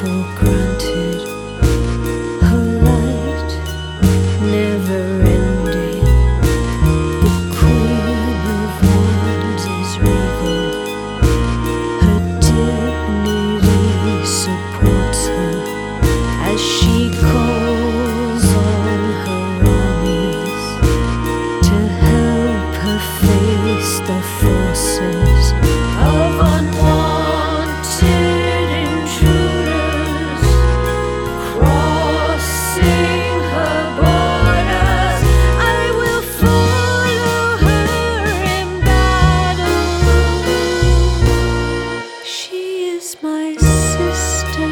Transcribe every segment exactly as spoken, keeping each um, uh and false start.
for granted. Her light never ending. The Queen of Wands is regal. Her dignity supports her as she calls on her armies to help her face the forces of unwanted intruders crossing her borders. I will follow her in battle. She is my sister.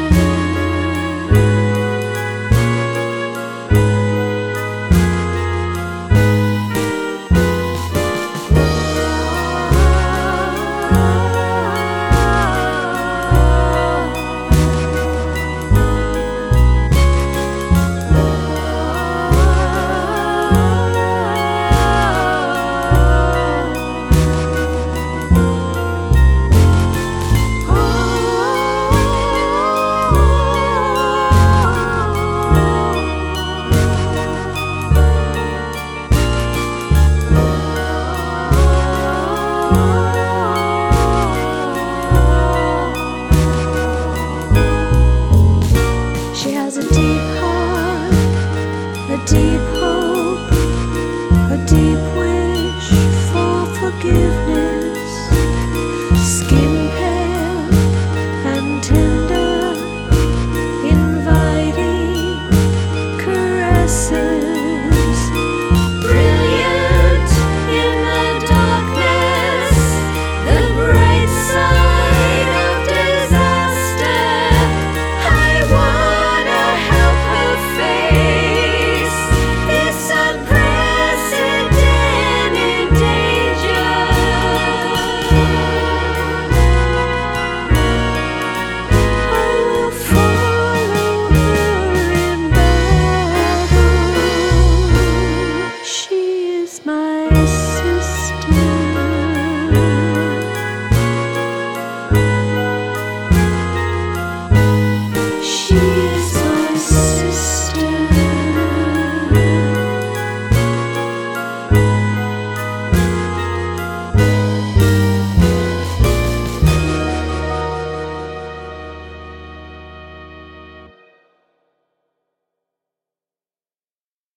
She has a deep heart, a deep hope, a deep wish for forgiveness. Skin pale and tender, inviting caresses. Brilliant in the darkness, the bright side of disaster. I wanna help her face this unprecedented danger. I will follow her in battle. She is my sister. She is my sister.